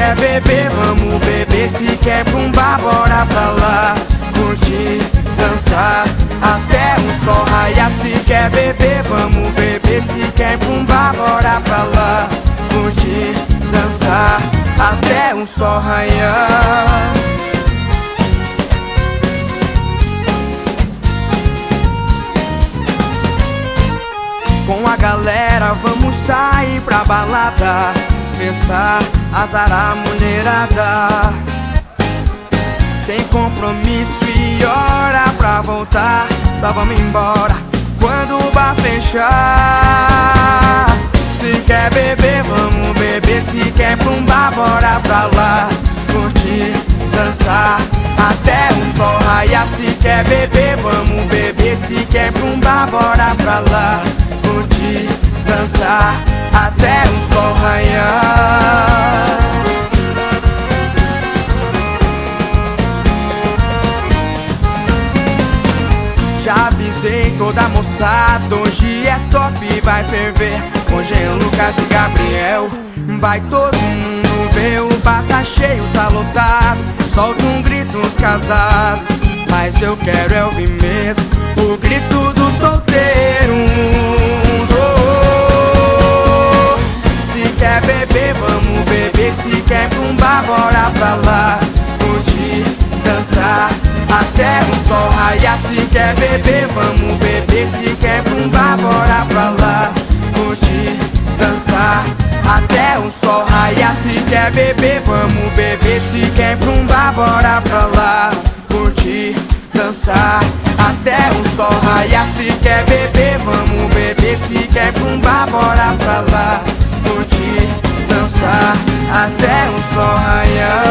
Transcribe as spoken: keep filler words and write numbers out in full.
quer beber, vamos beber. Se quer pra um bar, bora pra lá. Curtir, dançar, até o sol raiar. Se quer beber, vamos beber. Se quer pra um bar, bora pra lá. Curtir, dançar, até o sol raiar. Com a galera vamos sair pra balada, festar, azarar a mulherada. Sem compromisso e hora pra voltar, só vamos embora quando o bar fechar. Se quer beber, vamos beber. Se quer pra um bar, bora pra lá. Curtir, dançar, até o sol raiar. Se quer beber, vamos beber. Se quer pra um bar, bora pra lá. Curtir, dançar, até o sol raiar. Já avisei toda a moçada, hoje é top, vai ferver. Com Jean, Lucas e Gabriel, vai todo mundo ver. O bar tá cheio, tá lotado, solta um grito os casados. Mas eu quero é ouvir mesmo o grito dos solteiros. Oh, se quer beber, vamos beber. Se quer pra um bar, bora pra lá. Curtir, dançar, até o sol raiar. Se quer beber, vamos beber. Se quer pra um bar, bora pra lá. Curtir, dançar, até o sol raiar. Se quer beber, vamos beber. Se quer pra um bar, bora pra lá. Curtir, dançar, até o sol raiar. Se quer beber, vamos beber. Se quer pra um bar, bora pra lá. Curtir, dançar, até o sol raiar.